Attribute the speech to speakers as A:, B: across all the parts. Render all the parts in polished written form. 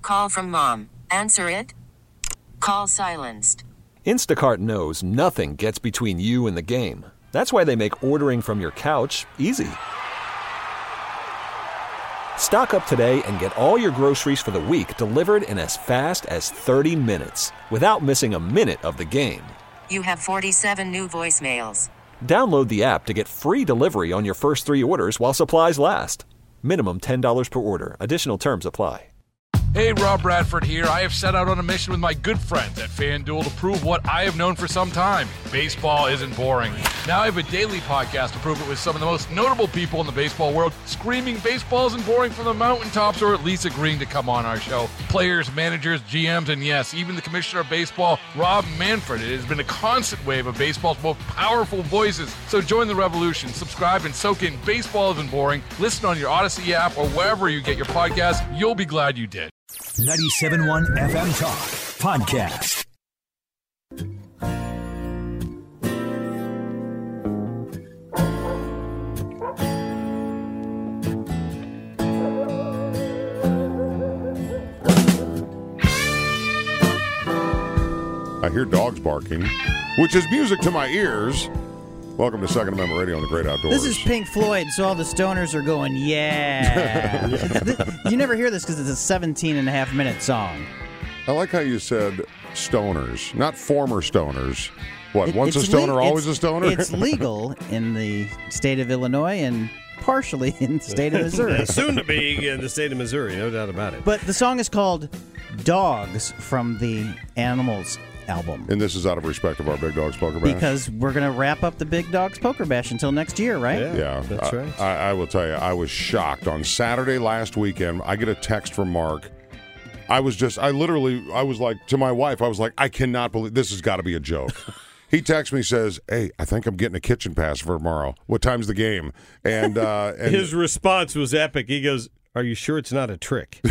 A: call from mom. Answer it. Call silenced.
B: Instacart knows nothing gets between you and the game. That's why they make ordering from your couch easy. Stock up today and get all your groceries for the week delivered in as fast as 30 minutes without missing a minute of the game.
A: You have 47 new voicemails.
B: Download the app to get free delivery on your first 3 orders while supplies last. Minimum $10 per order. Additional terms apply.
C: Hey, Rob Bradford here. I have set out on a mission with my good friends at FanDuel to prove what I have known for some time. Baseball isn't boring. Now I have a daily podcast to prove it with some of the most notable people in the baseball world, screaming baseball isn't boring from the mountaintops, or at least agreeing to come on our show. Players, managers, GMs, and yes, even the commissioner of baseball, Rob Manfred. It has been a constant wave of baseball's most powerful voices. So join the revolution. Subscribe and soak in Baseball Isn't Boring. Listen on your Odyssey app or wherever you get your podcasts. You'll be glad you did.
D: 97.1 FM Talk Podcast.
E: I hear dogs barking, which is music to my ears. Welcome to Second Amendment Radio on the Great Outdoors.
F: This is Pink Floyd, so all the stoners are going, yeah. You never hear this because it's a 17-and-a-half-minute song.
E: I like how you said stoners, not former stoners. What, once a
F: It's
E: stoner, always a stoner?
F: It's legal in the state of Illinois and partially in the state of Missouri.
G: Soon to be in the state of Missouri, no doubt about it.
F: But the song is called Dogs from the Animals album.
E: And this is out of respect of our Big Dogs Poker Bash?
F: Because we're going to wrap up the Big Dogs Poker Bash until next year, right?
E: Yeah,
G: that's right.
E: I will tell you, I was shocked. On Saturday last weekend, I get a text from Mark. I was like, to my wife, I was like, I cannot believe, this has got to be a joke. He texts me, says, hey, I think I'm getting a kitchen pass for tomorrow. What time's the game? And
G: his response was epic. He goes, are you sure it's not a trick?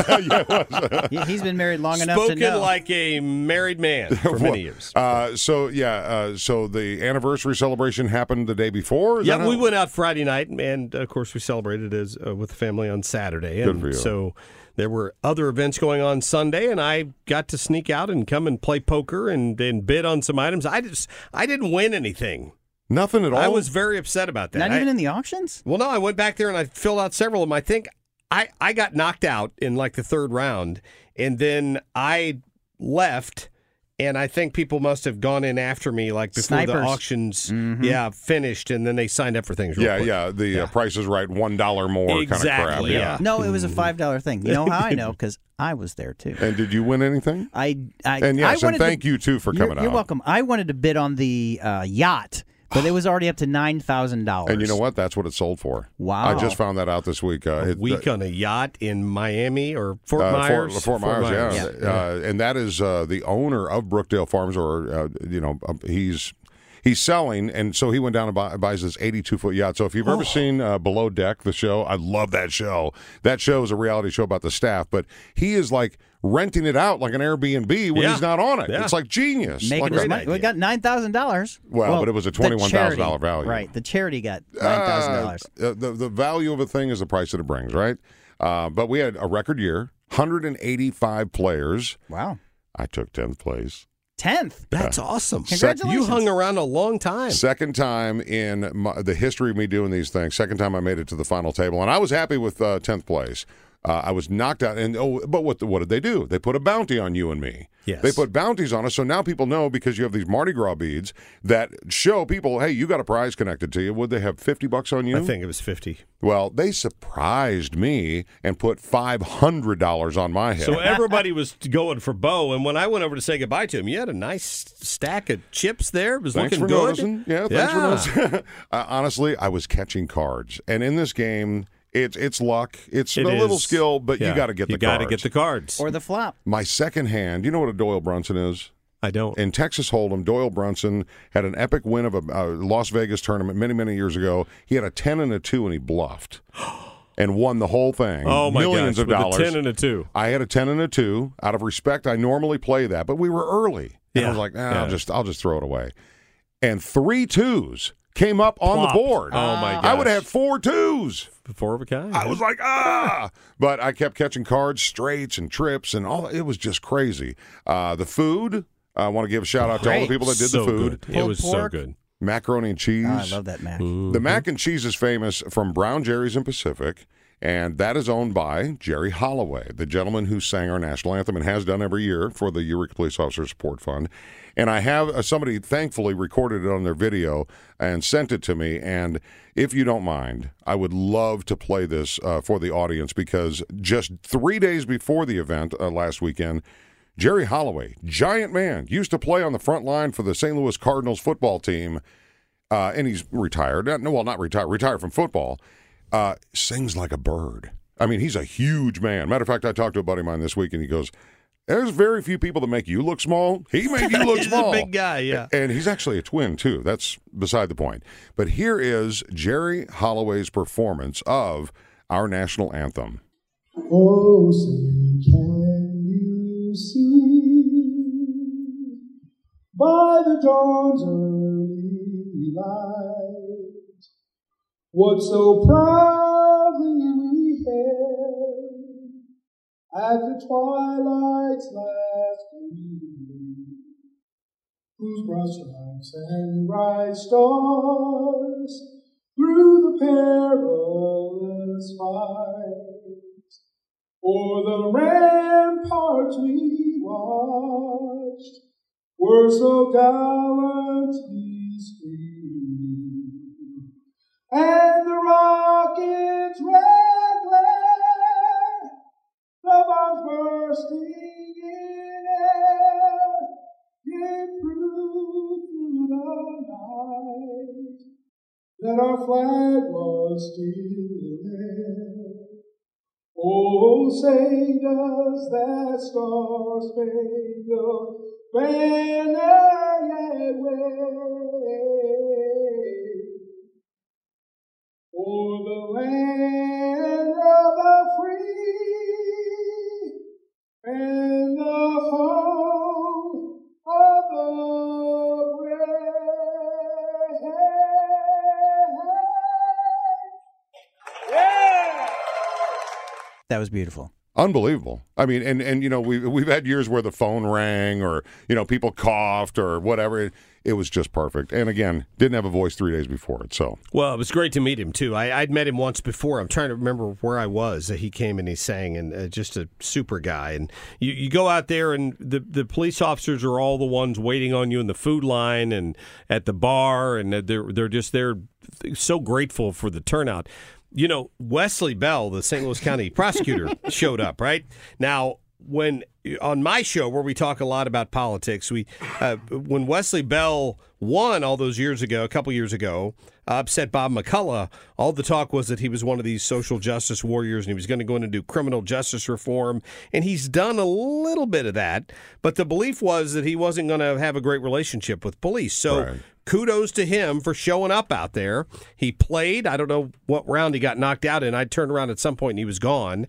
F: He's been married long enough to know.
G: Spoken like a married man for many years.
E: So the anniversary celebration happened the day before?
G: Yeah, we went out Friday night, and, of course, we celebrated with the family on Saturday.
E: Good for you.
G: So there were other events going on Sunday, and I got to sneak out and come and play poker and bid on some items. I didn't win anything.
E: Nothing at all?
G: I was very upset about that.
F: Not even in the auctions?
G: Well, no, I went back there and I filled out several of them. I think I got knocked out in like the third round, and then I left, and I think people must have gone in after me like before
F: Snipers.
G: the auctions finished, and then they signed up for things real quick.
E: The Price is Right, $1 more
G: Exactly,
E: kind of crap.
G: yeah.
F: No, it was a $5 thing. You know how I know? Because I was there, too.
E: And did you win anything?
F: And
E: thank you, too, for coming out.
F: You're welcome. I wanted to bid on the yacht, but it was already up to $9,000.
E: And you know what? That's what it sold for.
F: Wow.
E: I just found that out this week.
G: A week on a yacht in Miami or Fort Myers?
E: Fort Myers, yeah. And that is the owner of Brookdale Farms, or, he's selling, and so he went down and buys this 82-foot yacht. So if you've ever seen Below Deck, the show, I love that show. That show is a reality show about the staff, but he is like renting it out like an Airbnb when he's not on it. Yeah. It's like genius.
F: Making his money. We got $9,000.
E: Well, but it was a $21,000 value.
F: Right. The charity got $9,000.
E: The value of a thing is the price that it brings, right? But we had a record year, 185 players.
F: Wow.
E: I took 10th place.
F: 10th.
G: That's awesome.
F: Congratulations.
G: You hung around a long time.
E: Second time in the history of me doing these things. Second time I made it to the final table. And I was happy with 10th place. I was knocked out. But what did they do? They put a bounty on you and me.
G: Yes.
E: They put bounties on us. So now people know, because you have these Mardi Gras beads that show people, hey, you got a prize connected to you. Would they have $50 on you?
G: I think it was 50.
E: Well, they surprised me and put $500 on my head.
G: So everybody was going for Bo, and when I went over to say goodbye to him, you had a nice stack of chips there. It was
E: Thanks
G: looking
E: for
G: good.
E: Noticing. Yeah, thanks for noticing. Honestly, I was catching cards. And in this game, it's luck. It's a little skill, but you got to get the cards.
G: You got to get the cards.
F: Or the flop.
E: My second hand, you know what a Doyle Brunson is?
G: I don't.
E: In Texas Hold'em, Doyle Brunson had an epic win of a Las Vegas tournament many, many years ago. He had a 10 and a 2, and he bluffed. And won the whole thing.
G: Oh, my
E: Millions
G: gosh,
E: of dollars.
G: With a 10 and a 2.
E: I had a 10 and a 2. Out of respect, I normally play that, but we were early. And I was like, I'll just throw it away. And 3 2s came up on the board.
G: Oh, my gosh.
E: I would have 4 2s.
G: 4 of a kind.
E: I was like, ah! But I kept catching cards, straights, and trips, and all. It was just crazy. The food, I want to give a shout-out to all the people that did the food.
G: Good. It was so
F: pork.
G: good.
E: Macaroni and cheese.
F: Oh, I love that mac.
E: The mac and cheese is famous from Brown Jerry's in Pacific, and that is owned by Jerry Holloway, the gentleman who sang our national anthem and has done every year for the Eureka Police Officer Support Fund. And I have somebody thankfully recorded it on their video and sent it to me. And if you don't mind, I would love to play this for the audience, because just 3 days before the event last weekend, Jerry Holloway, giant man, used to play on the front line for the St. Louis Cardinals football team, and he's retired. Not retired, retired from football. Sings like a bird. I mean, he's a huge man. Matter of fact, I talked to a buddy of mine this week, and he goes, there's very few people that make you look small. He made you look small.
G: He's a big guy, yeah.
E: And he's actually a twin, too. That's beside the point. But here is Jerry Holloway's performance of our national anthem.
H: Oh, say, can you see by the dawn's early light what so proudly we hailed at the twilight's last gleaming, whose broad stripes and bright stars through the perilous fight o'er the ramparts we watched were so gallantly streaming, and the rocket's red glare, the bombs bursting in air, gave proof through the night that our flag was still there. Oh, say does that star-spangled banner yet wave o'er the land of the free and the home of the brave? Yeah!
F: That was beautiful.
E: Unbelievable. I mean, and you know, we've had years where the phone rang or, you know, people coughed or whatever. It was just perfect. And again, didn't have a voice 3 days before it. So,
G: well, it was great to meet him too. I'd met him once before. I'm trying to remember where I was. He came and he sang, and just a super guy. And you go out there, and the police officers are all the ones waiting on you in the food line and at the bar, and they're just there, so grateful for the turnout. You know, Wesley Bell, the St. Louis County prosecutor, showed up, right? Now, when on my show where we talk a lot about politics, when Wesley Bell won all those years ago, a couple years ago, upset Bob McCullough, all the talk was that he was one of these social justice warriors and he was going to go in and do criminal justice reform. And he's done a little bit of that, but the belief was that he wasn't going to have a great relationship with police. So
E: right.
G: Kudos to him for showing up out there. He played. I don't know what round he got knocked out in. I turned around at some point and he was gone.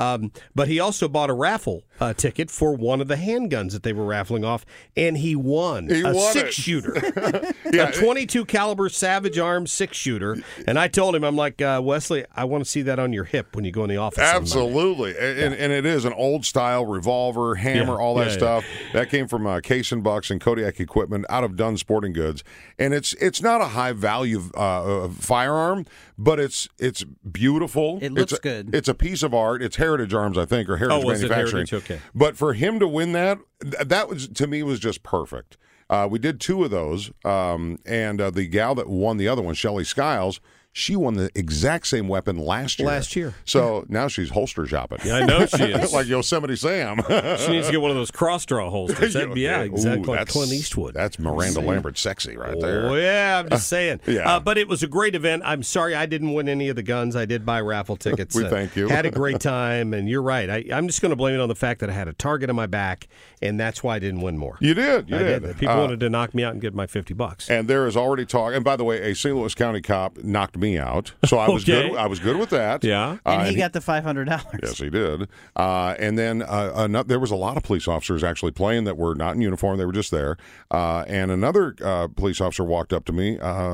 G: But he also bought a raffle ticket for one of the handguns that they were raffling off, and he won a six-shooter.
E: Yeah.
G: A .22 caliber Savage Arms six-shooter. And I told him, I'm like, Wesley, I want to see that on your hip when you go in the office.
E: Absolutely. And it is an old-style revolver, hammer, all that stuff. That came from Case and Bucks and Kodiak Equipment out of Dunn Sporting Goods. And it's not a high-value firearm, but it's beautiful.
F: It looks good.
E: It's a piece of art. It's Heritage Arms, I think, or Heritage Manufacturing.
G: It Heritage? Okay.
E: But for him to win that was, to me, was just perfect. We did two of those, and the gal that won the other one, Shelley Skiles, she won the exact same weapon last year. So now she's holster shopping.
G: Yeah, I know she is.
E: Like Yosemite Sam.
G: She needs to get one of those cross-draw holsters. Exactly like Clint Eastwood.
E: That's Miranda Lambert sexy right there.
G: Oh, yeah, I'm just saying.
E: Yeah.
G: But it was a great event. I'm sorry I didn't win any of the guns. I did buy raffle tickets.
E: We thank you.
G: Had a great time, and you're right. I'm just going to blame it on the fact that I had a target on my back, and that's why I didn't win more.
E: You did. You
G: did. People wanted to knock me out and get my $50.
E: And there is already talk. And by the way, a St. Louis County cop knocked me out. So I was
G: Okay.
E: good. I was good with that.
G: Yeah.
F: And he got the $500.
E: Yes, he did. And then there was a lot of police officers actually playing that were not in uniform. They were just there. And another police officer walked up to me.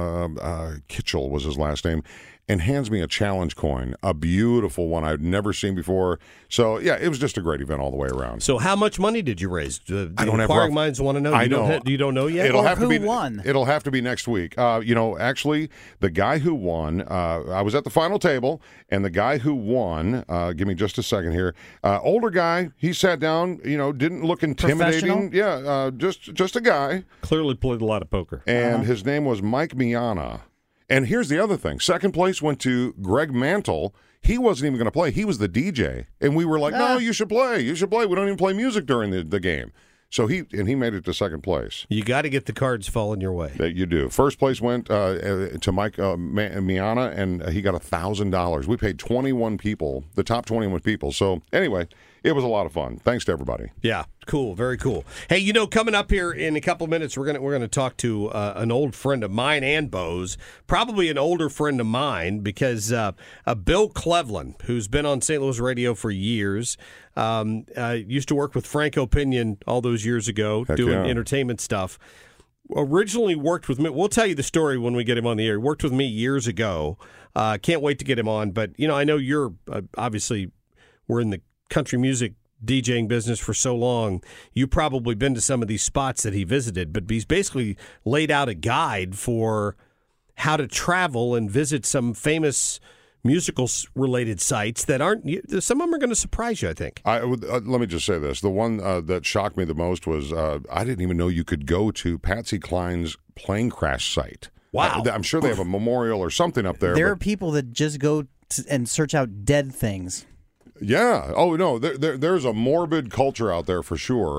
E: Kitchell was his last name. And hands me a challenge coin, a beautiful one I'd never seen before. So, yeah, it was just a great event all the way around.
G: So how much money did you raise? The
E: I don't have
G: inquiring
E: rough-
G: minds want to know.
E: I know.
G: You don't know yet?
E: It'll have to
F: who
E: be.
F: won?
E: It'll have to be next week. Actually, the guy who won. I was at the final table, and the guy who won. Give me just a second here. Older guy. He sat down. Didn't look intimidating. Yeah, just a guy.
G: Clearly played a lot of poker.
E: And his name was Mike Miana. And here's the other thing. Second place went to Greg Mantle. He wasn't even going to play. He was the DJ. And we were like, no, you should play. You should play. We don't even play music during the game. So he made it to second place.
G: You got to get the cards falling your way.
E: That you do. First place went to Mike Miana, and he got $1,000. We paid 21 people, the top 21 people. So anyway, it was a lot of fun. Thanks to everybody.
G: Yeah, cool, very cool. Hey, coming up here in a couple of minutes, we're gonna talk to an old friend of mine and Bo's, probably an older friend of mine, because Bill Cleveland, who's been on St. Louis radio for years, used to work with Franco Pinion all those years ago, doing entertainment stuff. Originally worked with me. We'll tell you the story when we get him on the air. He worked with me years ago. Can't wait to get him on. But I know you're obviously we're in the country music DJing business for so long. You've probably been to some of these spots that he visited, but he's basically laid out a guide for how to travel and visit some famous musical-related sites that aren't. Some of them are going to surprise you, I think.
E: Let me just say this: the one that shocked me the most was I didn't even know you could go to Patsy Cline's plane crash site.
G: Wow!
E: I'm sure they have a memorial or something up there.
F: There are people that just go and search out dead things.
E: Yeah. Oh no. There's a morbid culture out there for sure.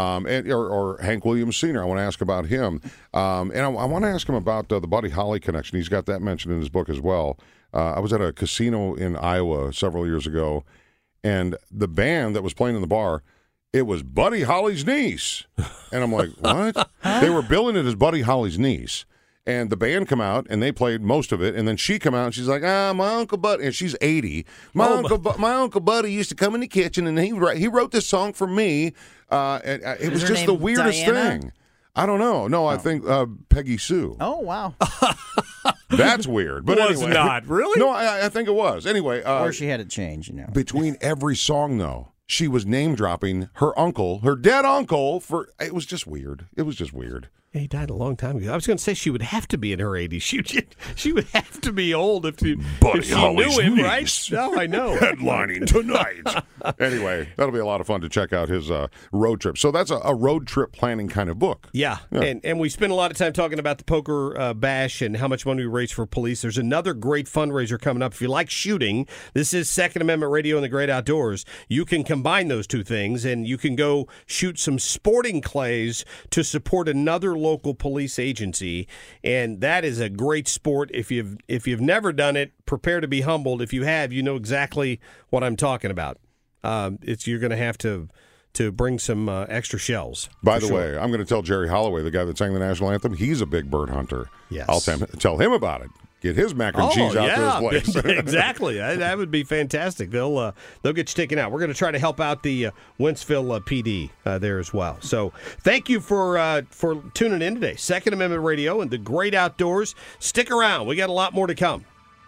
E: Or Hank Williams Sr. I want to ask about him, and I want to ask him about the Buddy Holly connection. He's got that mentioned in his book as well. I was at a casino in Iowa several years ago, and the band that was playing in the bar, it was Buddy Holly's niece, and I'm like, what? They were billing it as Buddy Holly's niece. And the band come out, and they played most of it. And then she come out, and she's like, my Uncle Buddy, and she's 80. My Uncle Buddy used to come in the kitchen, and he wrote this song for me. And it was just the weirdest thing. I don't know. No, I think Peggy Sue.
F: Oh, wow.
E: That's weird. But
G: was
E: anyway.
G: not, really?
E: No, I think it was. Anyway.
F: Or she had it changed,
E: Between every song, though, she was name-dropping her uncle, her dead uncle. It was just weird. It was just weird.
G: Yeah, he died a long time ago. I was going to say she would have to be in her 80s. She would have to be old if she knew him, right? No, I know.
E: Headlining tonight. Anyway, that'll be a lot of fun to check out his road trip. So that's a road trip planning kind of book.
G: Yeah. And we spent a lot of time talking about the poker bash and how much money we raise for police. There's another great fundraiser coming up. If you like shooting, this is Second Amendment Radio and the Great Outdoors. You can combine those two things, and you can go shoot some sporting clays to support another local police agency, and that is a great sport. If you've never done it, prepare to be humbled. If you have, you know exactly what I'm talking about. You're going to have to bring some extra shells.
E: By the way, I'm going to tell Jerry Holloway, the guy that sang the national anthem, he's a big bird hunter.
G: Yes.
E: I'll tell him about it. Get his mac and cheese out to his place.
G: Exactly. That would be fantastic. They'll get you taken out. We're going to try to help out the Wentzville PD there as well. So thank you for tuning in today. Second Amendment Radio and the Great Outdoors. Stick around. We got a lot more to come.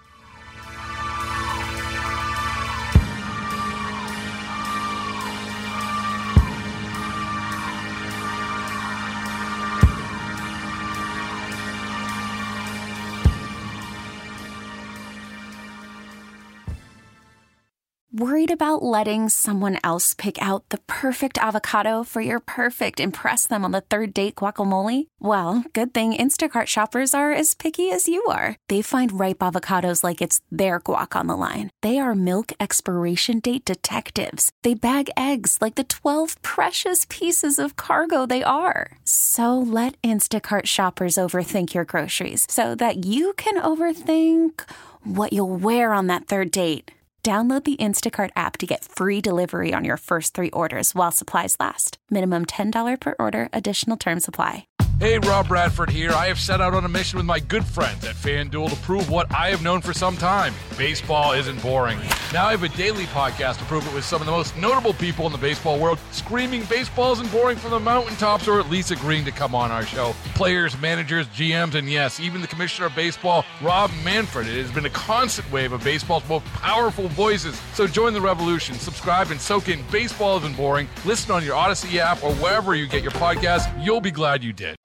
I: Worried about letting someone else pick out the perfect avocado for your perfect impress them on the third date guacamole? Well, good thing Instacart shoppers are as picky as you are. They find ripe avocados like it's their guac on the line. They are milk expiration date detectives. They bag eggs like the 12 precious pieces of cargo they are. So let Instacart shoppers overthink your groceries so that you can overthink what you'll wear on that third date. Download the Instacart app to get free delivery on your first 3 orders while supplies last. Minimum $10 per order. Additional terms apply.
C: Hey, Rob Bradford here. I have set out on a mission with my good friends at FanDuel to prove what I have known for some time. Baseball isn't boring. Now I have a daily podcast to prove it with some of the most notable people in the baseball world, screaming baseball isn't boring from the mountaintops, or at least agreeing to come on our show. Players, managers, GMs, and yes, even the commissioner of baseball, Rob Manfred. It has been a constant wave of baseball's most powerful voices. So join the revolution. Subscribe and soak in Baseball Isn't Boring. Listen on your Odyssey app or wherever you get your podcasts. You'll be glad you did.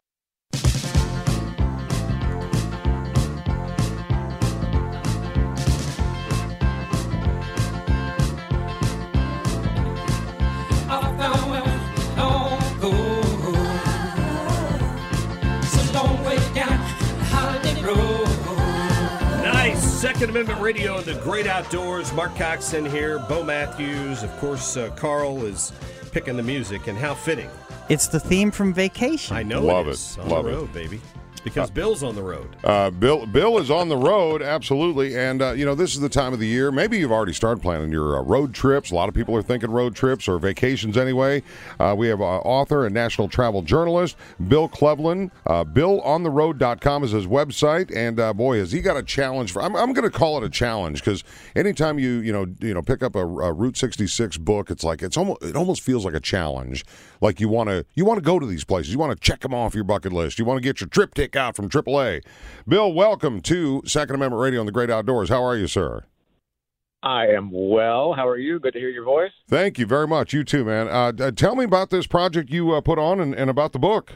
G: Second Amendment Radio and the Great Outdoors. Mark Coxon here, Bo Matthews. Of course, Carl is picking the music, and how fitting.
F: It's the theme from Vacation.
G: I know.
E: Love
G: it is.
E: it.
G: On
E: Love
G: the
E: it.
G: road, baby. Because Bill's on the road.
E: Bill is on the road, absolutely. And, this is the time of the year. Maybe you've already started planning your road trips. A lot of people are thinking road trips or vacations anyway. We have author and national travel journalist Bill Cleveland. BillOnTheRoad.com is his website. And, boy, has he got a challenge. I'm going to call it a challenge because anytime you pick up a Route 66 book, it almost feels like a challenge. Like you want to go to these places. You want to check them off your bucket list. You want to get your trip ticket out from AAA. Bill, welcome to Second Amendment Radio and the Great Outdoors. How are you, sir?
J: I am well. How are you? Good to hear your voice.
E: Thank you very much. You too, man. Tell me about this project you put on and about the book.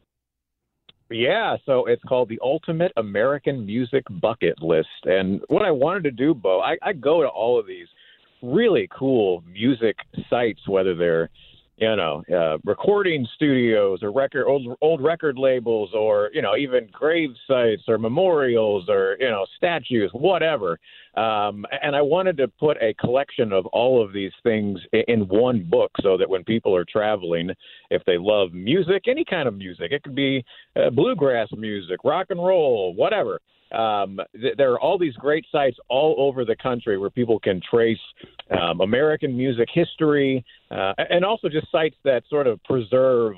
J: Yeah, so it's called The Ultimate American Music Bucket List. And what I wanted to do, Bo, I go to all of these really cool music sites, whether they're recording studios or old record labels, or even grave sites or memorials or statues, whatever. And I wanted to put a collection of all of these things in one book, so that when people are traveling, if they love music, any kind of music, it could be bluegrass music, rock and roll, whatever. There are all these great sites all over the country where people can trace American music history, and also just sites that sort of preserve,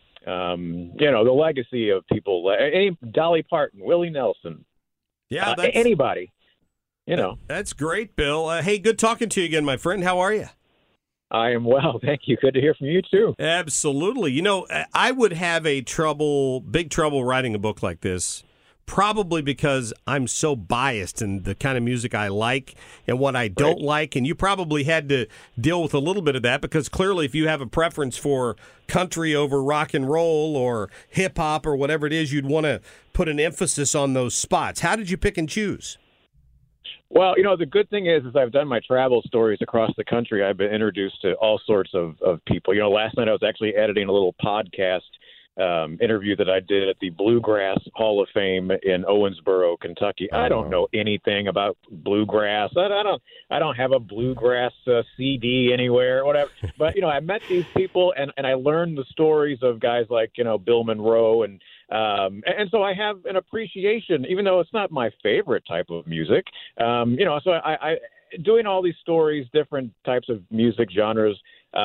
J: the legacy of people. Dolly Parton, Willie Nelson, anybody.
G: That's great, Bill. Hey, good talking to you again, my friend. How are you?
J: I am well, thank you. Good to hear from you too.
G: Absolutely. I would have big trouble writing a book like this. Probably because I'm so biased in the kind of music I like and what I don't like. And you probably had to deal with a little bit of that, because clearly if you have a preference for country over rock and roll or hip hop or whatever it is, you'd want to put an emphasis on those spots. How did you pick and choose?
J: Well, the good thing is I've done my travel stories across the country. I've been introduced to all sorts of people. Last night I was actually editing a little podcast interview that I did at the Bluegrass Hall of Fame in Owensboro, Kentucky. I don't know anything about bluegrass. I don't have a bluegrass CD anywhere, whatever. But I met these people and I learned the stories of guys like Bill Monroe, and so I have an appreciation, even though it's not my favorite type of music. So I doing all these stories, different types of music genres.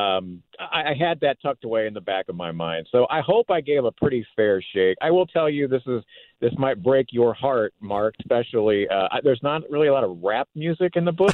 J: I had that tucked away in the back of my mind. So I hope I gave a pretty fair shake. I will tell you, this might break your heart, Mark, especially. There's not really a lot of rap music in the book.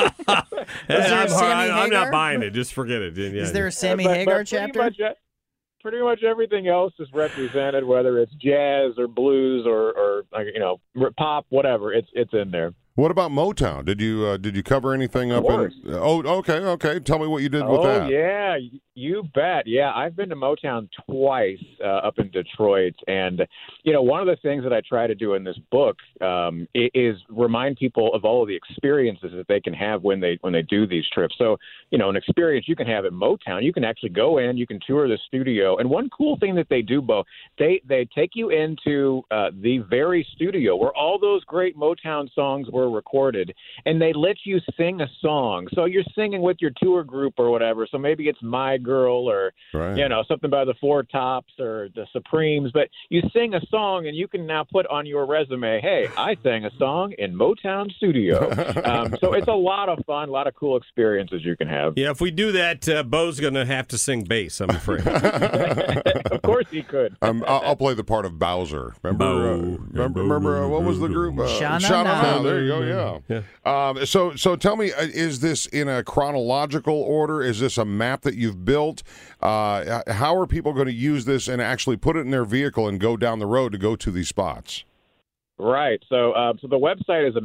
G: I'm not buying it. Just forget it. Yeah.
F: Is there a Sammy Hagar chapter?
J: Pretty much everything else is represented, whether it's jazz or blues or pop, whatever. It's in there.
E: What about Motown? Did you cover anything up in? Oh, okay. Tell me what you did with that. Oh,
J: yeah, you bet. Yeah, I've been to Motown twice up in Detroit, and one of the things that I try to do in this book is remind people of all of the experiences that they can have when they do these trips. So, an experience you can have at Motown, you can actually go in, you can tour the studio, and one cool thing that they do, Bo, they take you into the very studio where all those great Motown songs were recorded, and they let you sing a song. So you're singing with your tour group or whatever. So maybe it's My Girl or something by the Four Tops or the Supremes, but you sing a song and you can now put on your resume, hey, I sang a song in Motown studio. So it's a lot of fun, a lot of cool experiences you can have.
G: Yeah, if we do that, Bo's going to have to sing bass, I'm afraid.
J: course he could.
E: I'll play the part of Bowser. Remember what was the group?
F: Sha-na-na.
E: There you go. Yeah. So tell me, is this in a chronological order? Is this a map that you've built? How are people going to use this and actually put it in their vehicle and go down the road to go to these spots?
J: Right. So the website is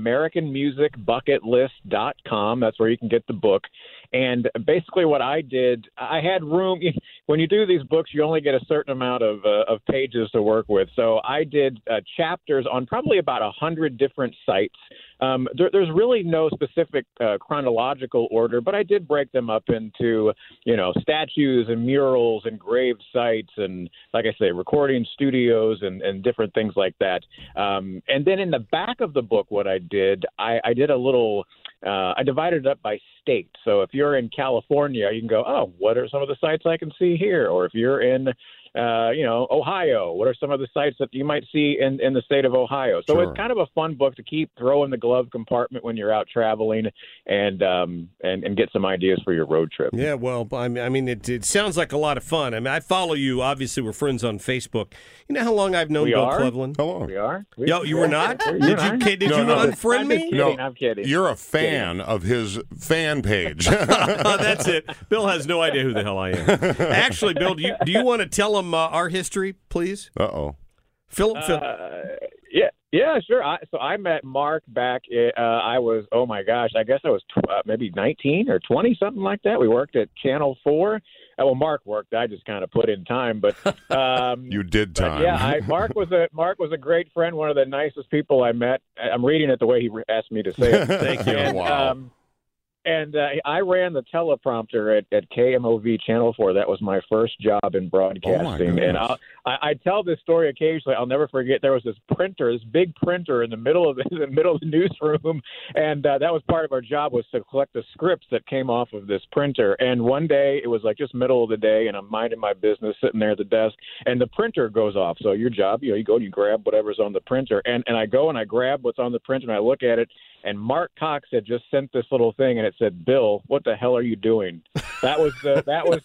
J: AmericanMusicBucketList.com. That's where you can get the book. And basically what I did, I had room. When you do these books, you only get a certain amount of pages to work with. So I did chapters on probably about 100 different sites. There's really no specific chronological order, but I did break them up into, statues and murals and grave sites and, like I say, recording studios and different things like that. And then in the back of the book, what I did, I did a little I divided it up by state. So if you're in California, you can go, oh, what are some of the sites I can see here? Or if you're in, Ohio, what are some of the sites that you might see in the state of Ohio? So It's kind of a fun book to keep throw in the glove compartment when you're out traveling and get some ideas for your road trip.
G: Yeah, well, I mean, it sounds like a lot of fun. I mean, I follow you. Obviously, we're friends on Facebook. You know how long I've known Bill Cleveland?
E: How long?
J: We are.
G: Yo, you were not? Did you unfriend me?
J: No, I'm kidding.
E: You're a fan of his fan page.
G: That's it. Bill has no idea who the hell I am. Actually, Bill, do you want to tell him our history, please?
E: Uh-oh.
G: Philip.
J: Yeah, sure. So I met Mark back. I was, oh my gosh, I guess I was maybe 19 or 20, something like that. We worked at Channel 4. Well, Mark worked. I just kind of put in time, but
E: you did time.
J: Yeah, Mark was a great friend, one of the nicest people I met. I'm reading it the way he asked me to say it.
G: Thank you.
J: And,
E: wow.
J: And I ran the teleprompter at KMOV Channel 4. That was my first job in broadcasting. And I tell this story occasionally. I'll never forget. There was this big printer in the middle of the newsroom, and that was part of our job, was to collect the scripts that came off of this printer. And one day, it was like just middle of the day, and I'm minding my business, sitting there at the desk, and the printer goes off. So your job, you go and you grab whatever's on the printer, and I go and I grab what's on the printer and I look at it. And Mark Cox had just sent this little thing, and it said, "Bill, what the hell are you doing?" That was the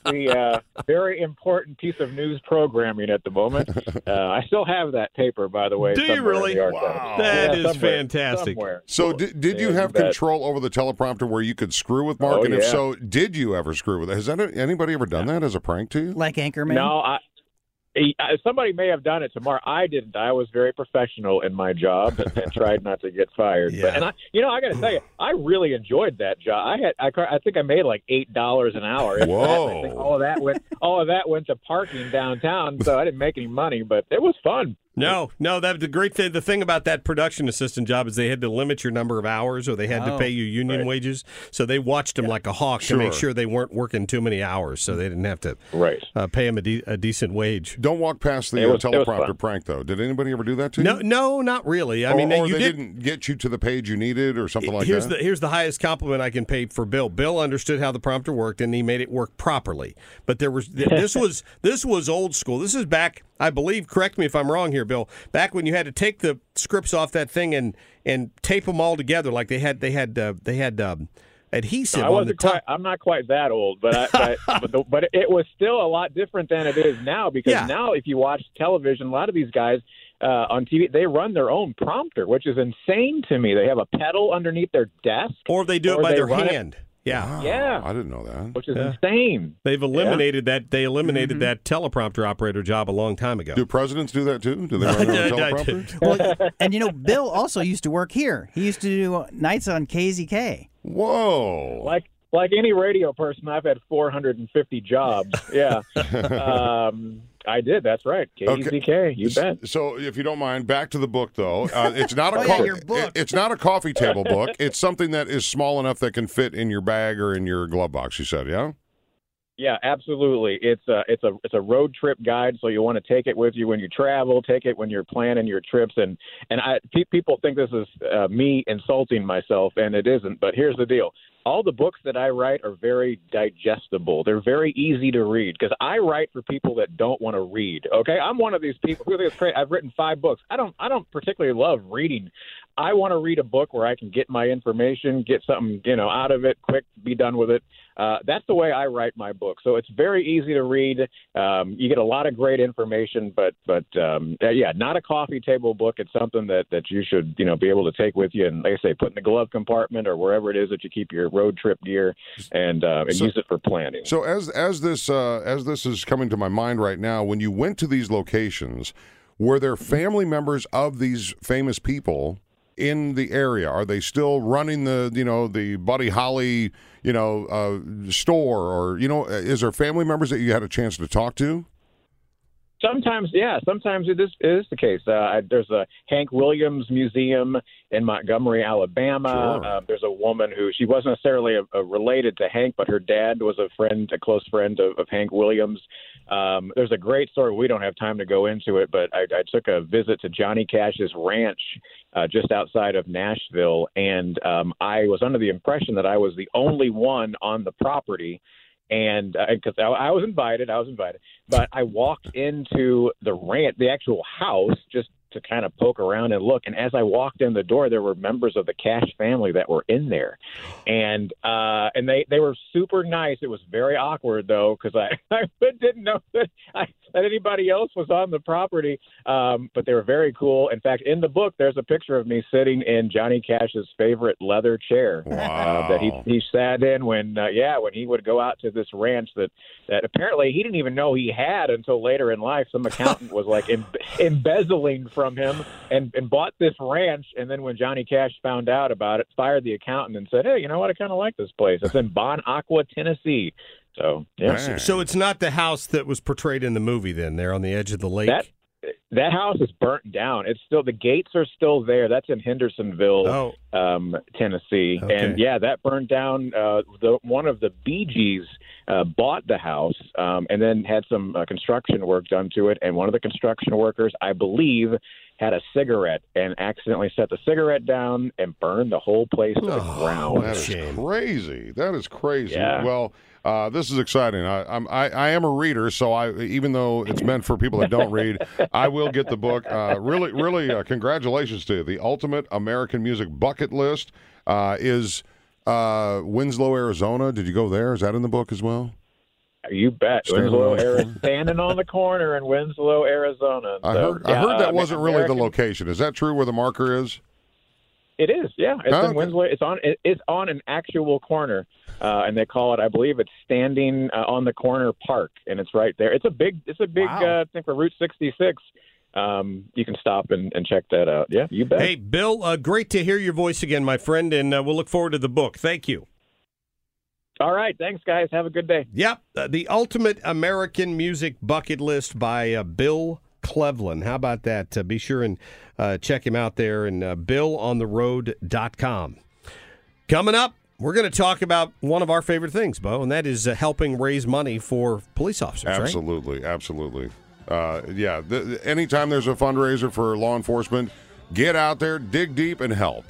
J: very important piece of news programming at the moment. I still have that paper, by the way.
G: Do you really?
E: Wow,
G: that is fantastic.
J: Somewhere.
E: So did you have control over the teleprompter where you could screw with Mark? And if so, did you ever screw with it? Has anybody ever done that as a prank to you?
F: Like Anchorman?
J: No, somebody may have done it tomorrow. I didn't. I was very professional in my job and tried not to get fired.
G: Yeah.
J: But, I got to tell you, I really enjoyed that job. I think I made like $8 an hour.
E: Whoa!
J: I think all of that went to parking downtown, so I didn't make any money, but it was fun.
G: No, that the great thing. The thing about that production assistant job is they had to limit your number of hours, or they had to pay you union wages. So they watched them like a hawk to make sure they weren't working too many hours, so they didn't have to pay them a decent wage.
E: Don't walk past the teleprompter prank, though. Did anybody ever do that to you?
G: No, not really. I mean,
E: they didn't get you to the page you needed, or something like that.
G: Here's the highest compliment I can pay for Bill. Bill understood how the prompter worked, and he made it work properly. But this was old school. This is back, I believe. Correct me if I'm wrong here, Bill. Back when you had to take the scripts off that thing and tape them all together, like they had adhesive on the top.
J: I'm not quite that old, but it was still a lot different than it is now, because now if you watch television, a lot of these guys on TV, they run their own prompter, which is insane to me. They have a pedal underneath their desk,
G: or they do it by their hand. Yeah.
E: Wow,
J: yeah.
E: I didn't know that.
J: Which is insane.
G: They've eliminated that. They eliminated that teleprompter operator job a long time ago.
E: Do presidents do that too? Do they run their own teleprompter?
F: Well, and Bill also used to work here. He used to do nights on KZK.
E: Whoa.
J: Like any radio person, I've had 450 jobs. Yeah. I did. That's right. KZK. You bet.
E: So, if you don't mind, back to the book, though. It's not it's not a coffee table book. It's something that is small enough that can fit in your bag or in your glove box. You said, yeah.
J: Yeah, absolutely. It's a road trip guide, so you want to take it with you when you travel. Take it when you're planning your trips, and people think this is me insulting myself, and it isn't. But here's the deal: all the books that I write are very digestible. They're very easy to read, because I write for people that don't want to read. Okay, I'm one of these people who think it's great. I've written 5 books. I don't particularly love reading. I want to read a book where I can get my information, get something, out of it quick, be done with it. That's the way I write my book. So it's very easy to read. You get a lot of great information, but not a coffee table book. It's something that you should, be able to take with you and, like I say, put in the glove compartment or wherever it is that you keep your road trip gear and use it for planning.
E: So as this is coming to my mind right now, when you went to these locations, were there family members of these famous people in the area? Are they still running the Buddy Holly, store, or, is there family members that you had a chance to talk to?
J: Sometimes, yeah. Sometimes it is the case. There's a Hank Williams Museum in Montgomery, Alabama.
E: Sure.
J: There's a woman who, she wasn't necessarily related to Hank, but her dad was a close friend of Hank Williams. There's a great story. We don't have time to go into it, but I took a visit to Johnny Cash's ranch just outside of Nashville, and I was under the impression that I was the only one on the property. And because I was invited, but I walked into the ranch, the actual house, just to kind of poke around and look. And as I walked in the door, there were members of the Cash family that were in there, and they were super nice. It was very awkward though, because I didn't know that anybody else was on the property, but they were very cool. In fact, in the book, there's a picture of me sitting in Johnny Cash's favorite leather chair that he sat in when he would go out to this ranch that apparently he didn't even know he had until later in life. Some accountant was like embezzling from him and bought this ranch, and then when Johnny Cash found out about it, fired the accountant and said, "Hey, you know what? I kind of like this place. It's in Bon Aqua, Tennessee." So, yeah.
G: So it's not the house that was portrayed in the movie then, there on the edge of the lake?
J: That house is burnt down. It's still, the gates are still there. That's in Hendersonville, Tennessee.
G: Okay.
J: And, that burned down. One of the Bee Gees bought the house and then had some construction work done to it. And one of the construction workers, I believe, had a cigarette and accidentally set the cigarette down and burned the whole place to the ground.
E: That is crazy. That is crazy.
J: Yeah.
E: Well, this is exciting. I am a reader, so even though it's meant for people that don't read, I will get the book. Really, congratulations to you. The Ultimate American Music Bucket List is Winslow, Arizona. Did you go there? Is that in the book as well?
J: You bet. Winslow, Arizona. Standing on the corner in Winslow, Arizona.
E: I heard that wasn't really the location. Is that true where the marker is?
J: It is, yeah. It's in Winslow. It's on an actual corner, and they call it, I believe, it's Standing on the Corner Park, and it's right there. It's a big.
F: Wow.
J: I think for Route 66. You can stop and check that out. Yeah, you bet.
G: Hey, Bill, great to hear your voice again, my friend, and we'll look forward to the book. Thank you.
J: All right, thanks, guys. Have a good day.
G: Yep, The Ultimate American Music Bucket List by Bill Cleveland. How about that? Be sure and check him out there, and BillOnTheRoad.com. Coming up, we're going to talk about one of our favorite things, Bo, and that is helping raise money for police officers,
E: Absolutely, absolutely. Anytime there's a fundraiser for law enforcement, get out there, dig deep, and help.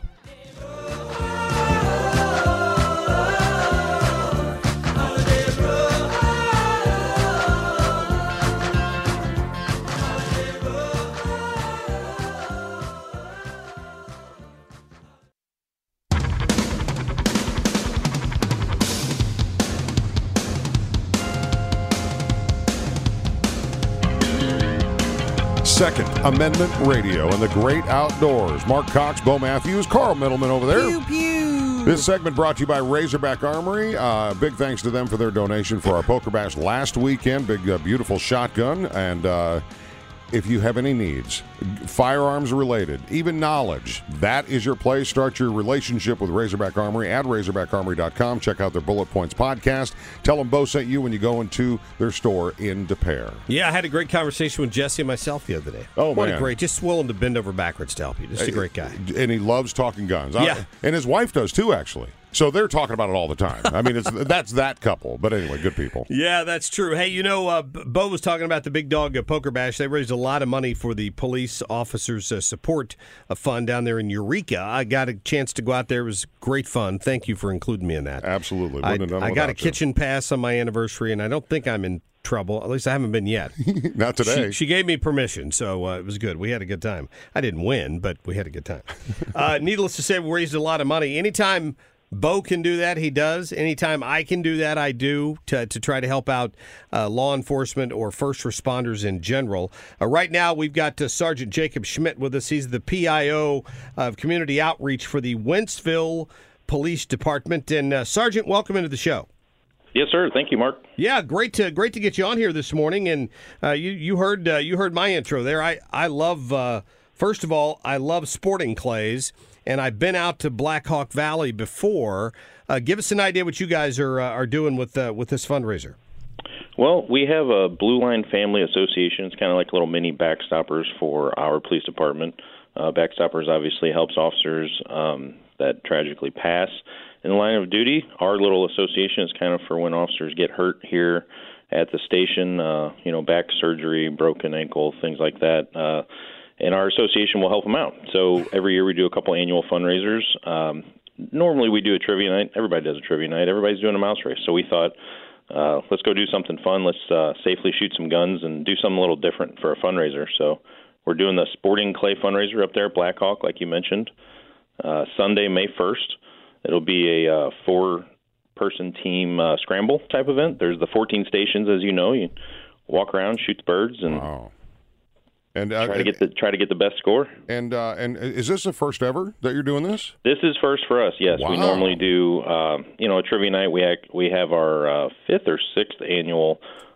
E: Second Amendment Radio and the great outdoors. Mark Cox, Bo Matthews, Carl Middleman over there.
F: Pew, pew.
E: This segment brought to you by Razorback Armory. Big thanks to them for their donation for our Poker Bash last weekend. Big, beautiful shotgun. And if you have any needs, firearms related, even knowledge, that is your place. Start your relationship with Razorback Armory at RazorbackArmory.com. Check out their Bullet Points podcast. Tell them Bo sent you when you go into their store in Des Peres.
G: Yeah, I had a great conversation with Jesse and myself the other day.
E: Oh,
G: what
E: man.
G: a great, just willing to bend over backwards to help you. Just a great guy.
E: And he loves talking guns.
G: Yeah.
E: And his wife does too, actually. So they're talking about it all the time. I mean, that's that couple. But anyway, good people.
G: Yeah, that's true. Hey, Bo was talking about the Big Dog Poker Bash. They raised a lot of money for the police officers support fund down there in Eureka. I got a chance to go out there. It was great fun. Thank you for including me in that.
E: Absolutely.
G: I got a kitchen pass on my anniversary, and I don't think I'm trouble. At least I haven't been yet.
E: Not today.
G: She gave me permission, so it was good. We had a good time. I didn't win, but we had a good time. Needless to say, we raised a lot of money. Anytime Bo can do that, he does. Anytime I can do that, I do, to try to help out law enforcement or first responders in general. Right now, we've got Sergeant Jacob Schmidt with us. He's the PIO of Community Outreach for the Wentzville Police Department. And Sergeant, welcome into the show.
K: Yes, sir. Thank you, Mark.
G: Yeah, great to get you on here this morning. And you heard my intro there. I love first of all, I love sporting clays. And I've been out to Black Hawk Valley before. Give us an idea what you guys are doing with this fundraiser.
K: Well, we have a Blue Line Family Association. It's kind of like little mini Backstoppers for our police department. Backstoppers obviously helps officers that tragically pass in the line of duty. Our little association is kind of for when officers get hurt here at the station, back surgery, broken ankle, things like that. And our association will help them out. So every year we do a couple annual fundraisers. Normally we do a trivia night. Everybody does a trivia night. Everybody's doing a mouse race. So we thought, let's go do something fun. Let's safely shoot some guns and do something a little different for a fundraiser. So we're doing the sporting clay fundraiser up there at Black Hawk, like you mentioned, Sunday, May 1st. It'll be a 4-person team scramble type event. There's the 14 stations, as you know. You walk around, shoot the birds, and... Wow. And try to get the best score. And
E: is this the first ever that you're doing this?
K: This is first for us. Yes, wow. We normally do a trivia night. We have our 5th or 6th annual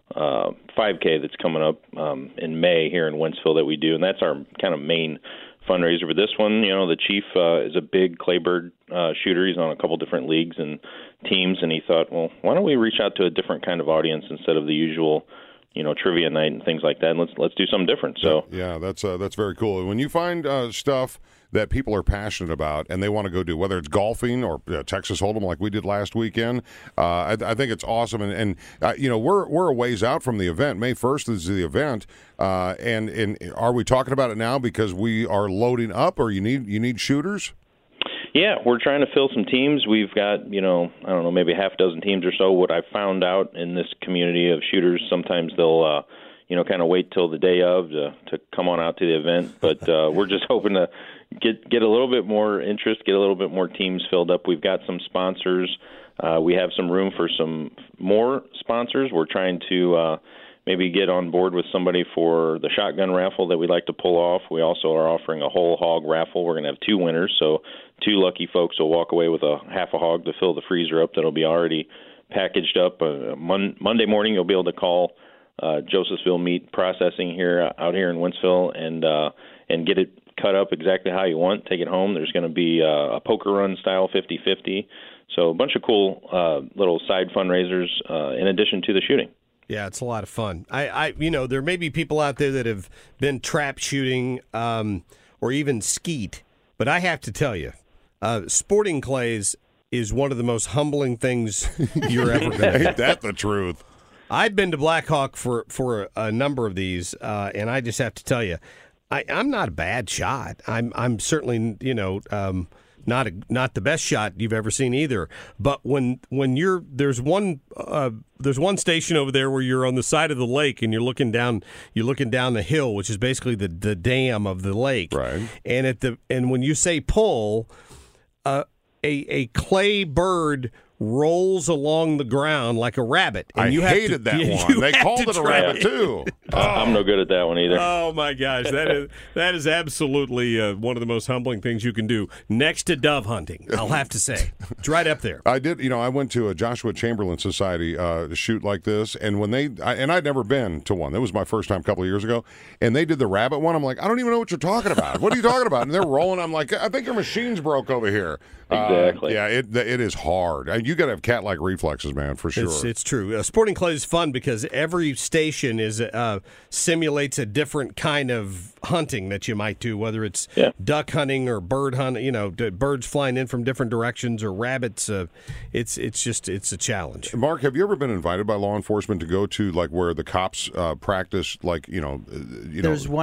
K: 5K that's coming up in May here in Wentzville that we do, and that's our kind of main fundraiser. But this one, the chief is a big claybird shooter. He's on a couple different leagues and teams, and he thought, well, why don't we reach out to a different kind of audience instead of the usual trivia night and things like that. And let's do something different. So
E: yeah, that's very cool. When you find stuff that people are passionate about and they want to go do, whether it's golfing or Texas Hold'em like we did last weekend, I think it's awesome. And we're a ways out from the event. May 1st is the event, and are we talking about it now because we are loading up, or you need shooters?
K: Yeah, we're trying to fill some teams. We've got, I don't know, maybe half a dozen teams or so. What I've found out in this community of shooters, sometimes they'll, kind of wait till the day of to come on out to the event. But we're just hoping to get a little bit more interest, get a little bit more teams filled up. We've got some sponsors. We have some room for some more sponsors. We're trying to maybe get on board with somebody for the shotgun raffle that we'd like to pull off. We also are offering a whole hog raffle. We're going to have 2 winners, so 2 lucky folks will walk away with a half a hog to fill the freezer up that'll be already packaged up. Monday morning you'll be able to call Josephsville Meat Processing out here in Wentzville and get it cut up exactly how you want, take it home. There's going to be a poker run style 50-50. So a bunch of cool little side fundraisers in addition to the shooting.
G: Yeah, it's a lot of fun. There may be people out there that have been trap shooting or even skeet, but I have to tell you, sporting clays is one of the most humbling things you're ever going to do.
E: Ain't that the truth?
G: I've been to Black Hawk for a number of these, and I just have to tell you, I'm not a bad shot. I'm certainly not the best shot you've ever seen either. But when there's one station over there where you're on the side of the lake and you're looking down the hill, which is basically the dam of the lake.
E: Right.
G: And when you say pull, a clay bird rolls along the ground like a rabbit. And
E: I hated that one. They called it a rabbit, too.
K: I'm no good at that one either.
G: Oh, my gosh. That is absolutely one of the most humbling things you can do, next to dove hunting, I'll have to say. It's right up there.
E: I did. I went to a Joshua Chamberlain Society to shoot like this, and when I'd never been to one. That was my first time a couple of years ago, and they did the rabbit one. I'm like, I don't even know what you're talking about. What are you talking about? And they're rolling. I'm like, I think your machine's broke over here.
K: Exactly.
E: It is hard. You got to have cat-like reflexes, man, for sure.
G: It's true. Sporting clay is fun because every station simulates a different kind of hunting that you might do, whether it's duck hunting or bird hunting. Birds flying in from different directions or rabbits. It's a challenge.
E: Mark, have you ever been invited by law enforcement to go to like where the cops practice? There's
F: one out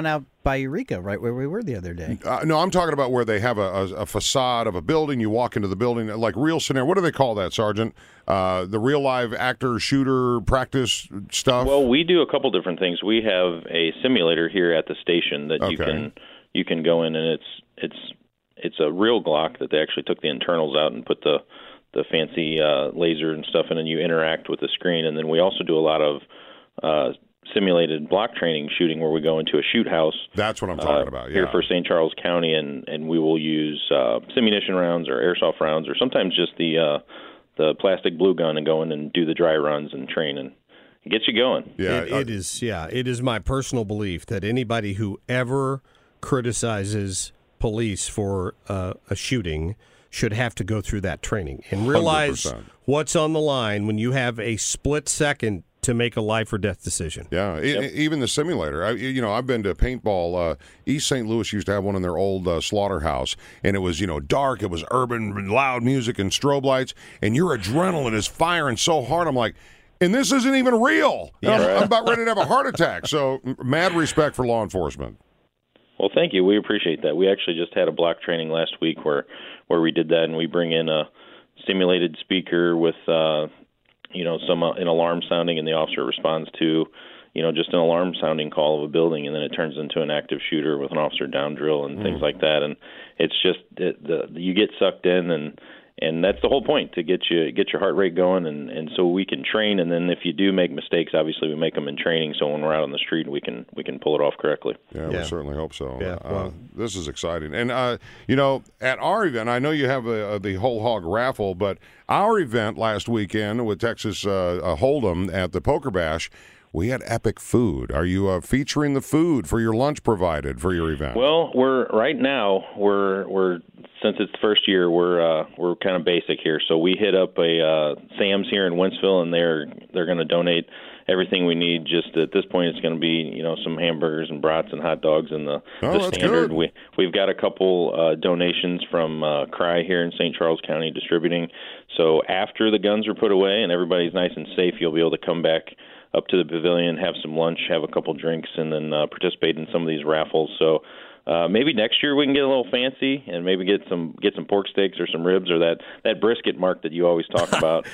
F: by Eureka, right where we were the other day.
E: No, I'm talking about where they have a facade of a building. You walk into the building, like real scenario. What do they call that, Sergeant? The real live actor, shooter, practice stuff?
K: Well, we do a couple different things. We have a simulator here at the station that you can go in, and it's a real Glock that they actually took the internals out and put the fancy laser and stuff in, and you interact with the screen. And then we also do a lot of simulated block training shooting where we go into a shoot house.
E: That's what I'm talking about, yeah.
K: Here for St. Charles County, and we will use simunition rounds or airsoft rounds or sometimes just the plastic blue gun and go in and do the dry runs and train, and it gets you going.
G: Yeah, it is my personal belief that anybody who ever criticizes police for a shooting should have to go through that training and realize
E: 100%.
G: What's on the line when you have a split second to make a life or death decision.
E: Yeah, even the simulator. I've been to paintball. East St. Louis used to have one in their old slaughterhouse, and it was dark. It was urban, loud music and strobe lights, and your adrenaline is firing so hard. I'm like, and this isn't even real.
K: Yeah.
E: I'm about ready to have a heart attack. So mad respect for law enforcement.
K: Well, thank you. We appreciate that. We actually just had a block training last week where we did that, and we bring in a simulated speaker with an alarm sounding, and the officer responds to just an alarm sounding call of a building, and then it turns into an active shooter with an officer down drill and things like that. And it's just you get sucked in, and that's the whole point, to get your heart rate going, and so we can train. And then if you do make mistakes, obviously we make them in training, so when we're out on the street we can pull it off correctly.
E: Yeah, we certainly hope so.
G: Yeah,
E: this is exciting. And at our event, I know you have the whole hog raffle, but our event last weekend with Texas Hold'em at the Poker Bash, we had epic food. Are you featuring the food for your lunch provided for your event?
K: Well, we're since it's the first year, we're kind of basic here. So we hit up a Sam's here in Wentzville, and they're going to donate everything we need. Just at this point, it's going to be some hamburgers and brats and hot dogs and the standard.
E: Good.
K: We've got a couple donations from Cry here in St. Charles County Distributing. So after the guns are put away and everybody's nice and safe, you'll be able to come back up to the pavilion, have some lunch, have a couple drinks, and then participate in some of these raffles. So maybe next year we can get a little fancy and maybe get some pork steaks or some ribs or that brisket, Mark, that you always talk about.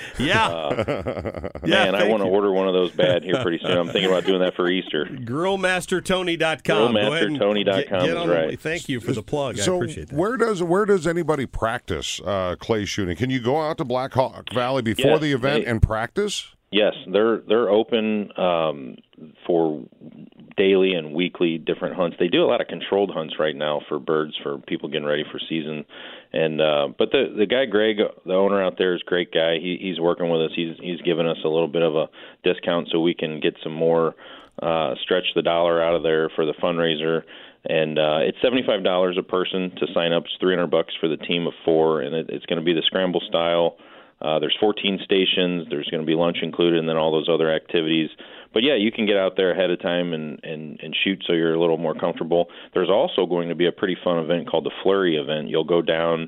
K: Man, I want to order one of those bad here pretty soon. I'm thinking about doing that for Easter.
G: GrillmasterTony.com.
K: GrillmasterTony.com is right.
G: Thank you for the plug.
E: So
G: I appreciate that.
E: Where does anybody practice clay shooting? Can you go out to Black Hawk Valley before the event and practice?
K: Yes, they're open for daily and weekly different hunts. They do a lot of controlled hunts right now for birds for people getting ready for season. And but the guy Greg, the owner out there, is a great guy. He's working with us. He's given us a little bit of a discount so we can get some more stretch the dollar out of there for the fundraiser. And it's $75 a person to sign up. It's $300 for the team of 4, and it's going to be the scramble style. There's 14 stations. There's going to be lunch included, and then all those other activities. But yeah, you can get out there ahead of time and shoot so you're a little more comfortable. There's also going to be a pretty fun event called the Flurry event. You'll go down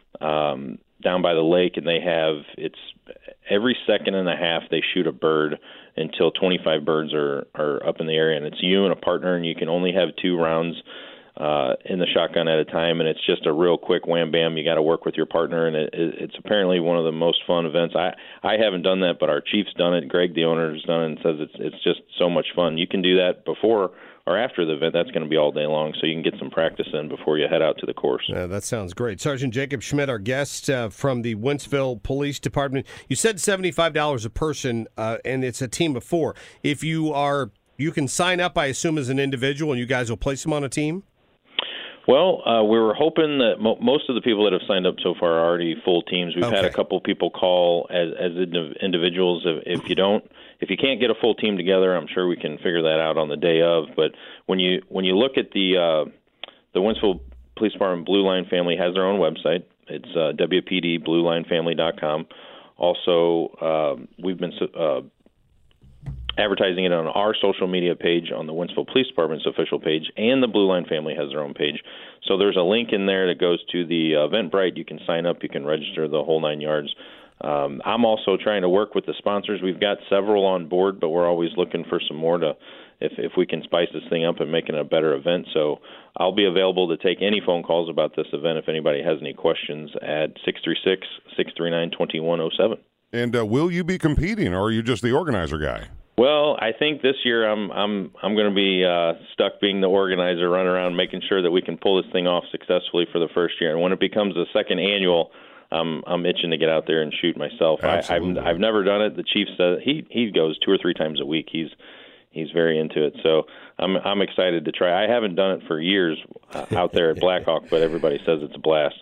K: by the lake, and it's every second and a half they shoot a bird until 25 birds are up in the area, and it's you and a partner, and you can only have 2 rounds in the shotgun at a time, and it's just a real quick wham bam. You got to work with your partner, and it's apparently one of the most fun events. I haven't done that, but our chief's done it. Greg, the owner, has done it and says it's just so much fun. You can do that before or after the event. That's going to be all day long, so you can get some practice in before you head out to the course.
G: That sounds great. Sergeant Jacob Schmidt, our guest from the Wentzville Police Department. You said $75 a person, and it's a team of 4. If you can sign up, I assume, as an individual, and you guys will place them on a team?
K: Well, we were hoping that most of the people that have signed up so far are already full teams. We've had a couple people call as individuals. If you can't get a full team together, I'm sure we can figure that out on the day of. But when you look at the Wentzville Police Department Blue Line family has their own website. It's WPDBlueLineFamily.com. Also, we've been advertising it on our social media page, on the Wentzville Police Department's official page, and the Blue Line family has their own page. So there's a link in there that goes to the Eventbrite. You can sign up, you can register, the whole 9 yards. I'm also trying to work with the sponsors. We've got several on board, but we're always looking for some more to if we can spice this thing up and make it a better event. So I'll be available to take any phone calls about this event if anybody has any questions at 636-639-2107.
E: And will you be competing, or are you just the organizer guy?
K: Well, I think this year I'm going to be stuck being the organizer, run around making sure that we can pull this thing off successfully for the first year. And when it becomes the second annual, I'm itching to get out there and shoot myself. I've never done it. The chief says he goes 2 or 3 times a week. He's very into it, so I'm excited to try. I haven't done it for years out there at Blackhawk, but everybody says it's a blast.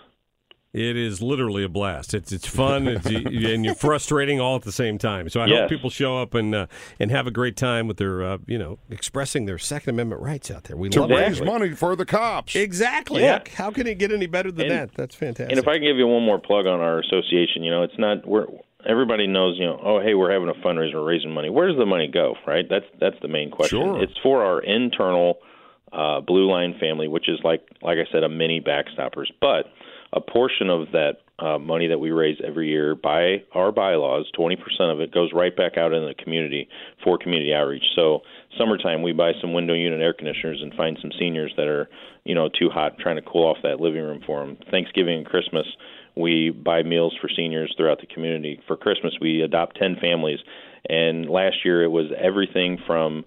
G: It is literally a blast. It's fun, and you're frustrating all at the same time. So I hope people show up and have a great time with their expressing their Second Amendment rights out there. We love
E: to raise money for the cops.
G: Exactly.
K: Yeah.
G: How can it get any better than that? That's fantastic.
K: And if I can give you one more plug on our association, it's not everybody knows, hey, we're having a fundraiser, we're raising money. Where does the money go? Right? That's the main question.
E: Sure.
K: It's for our internal Blue Line family, which is like I said, a mini Backstoppers, but a portion of that money that we raise every year by our bylaws, 20% of it goes right back out in the community for community outreach. So summertime, we buy some window unit air conditioners and find some seniors that are, too hot, trying to cool off that living room for them. Thanksgiving and Christmas, we buy meals for seniors throughout the community. For Christmas, we adopt 10 families. And last year, it was everything from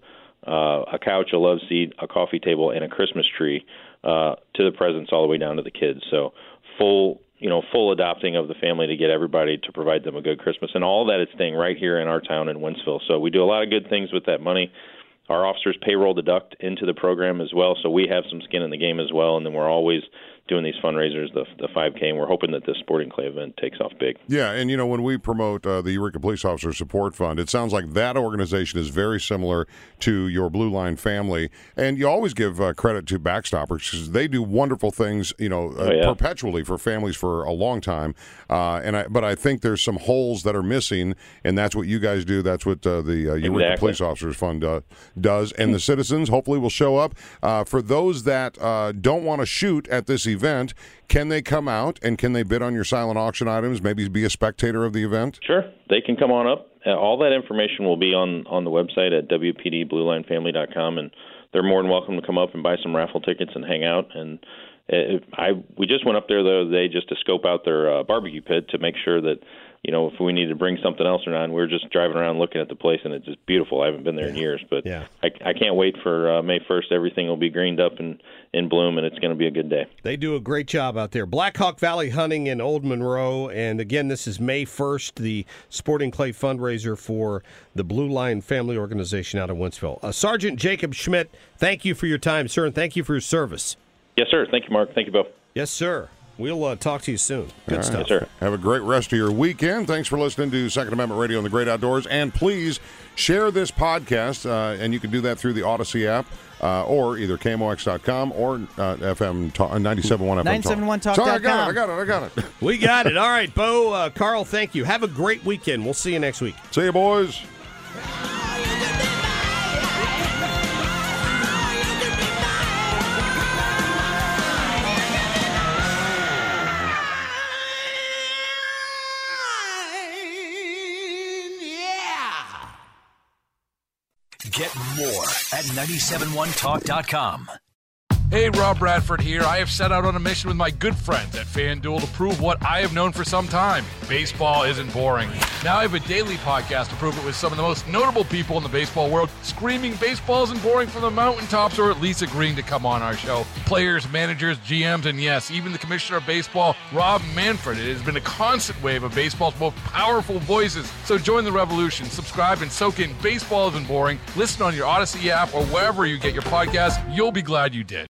K: a couch, a love seat, a coffee table, and a Christmas tree to the presents all the way down to the kids. So full adopting of the family to get everybody to provide them a good Christmas. And all that is staying right here in our town in Wentzville. So we do a lot of good things with that money. Our officers payroll deduct into the program as well, so we have some skin in the game as well. And then we're always doing these fundraisers, the 5K, and we're hoping that this Sporting Clay event takes off big.
E: Yeah, and when we promote the Eureka Police Officer Support Fund, it sounds like that organization is very similar to your Blue Line family. And you always give credit to Backstoppers because they do wonderful things, perpetually for families for a long time. But I think there's some holes that are missing, and that's what you guys do. That's what the Eureka Police Officers Fund does. And the citizens hopefully will show up. For those that don't want to shoot at this event, can they come out and can they bid on your silent auction items, maybe be a spectator of the event?
K: Sure. They can come on up. All that information will be on the website at WPDBlueLineFamily.com, and they're more than welcome to come up and buy some raffle tickets and hang out. And we just went up there the other day just to scope out their barbecue pit to make sure that, if we need to bring something else or not. We were just driving around looking at the place, and it's just beautiful. I haven't been there in years, but I can't wait for May 1st. Everything will be greened up and in bloom, and it's going to be a good day.
G: They do a great job out there. Blackhawk Valley Hunting in Old Monroe, and again, this is May 1st, the Sporting Clay fundraiser for the Blue Line Family Organization out of Wentzville. Sergeant Jacob Schmidt, thank you for your time, sir, and thank you for your service.
K: Yes, sir. Thank you, Mark. Thank you, Bill.
G: Yes, sir. We'll talk to you soon. Good stuff.
K: Yes, sir.
E: Have a great rest of your weekend. Thanks for listening to Second Amendment Radio in the Great Outdoors. And please share this podcast, and you can do that through the Odyssey app or either KMOX.com or FM 97.1 FM
F: 971talk.com.
E: Sorry, I got it.
G: We got it. All right, Bo, Carl, thank you. Have a great weekend. We'll see you next week.
E: See you, boys.
D: Get more at 971talk.com.
C: Hey, Rob Bradford here. I have set out on a mission with my good friends at FanDuel to prove what I have known for some time. Baseball isn't boring. Now I have a daily podcast to prove it with some of the most notable people in the baseball world, screaming baseball isn't boring from the mountaintops, or at least agreeing to come on our show. Players, managers, GMs, and yes, even the commissioner of baseball, Rob Manfred. It has been a constant wave of baseball's most powerful voices. So join the revolution. Subscribe and soak in Baseball Isn't Boring. Listen on your Odyssey app or wherever you get your podcasts. You'll be glad you did.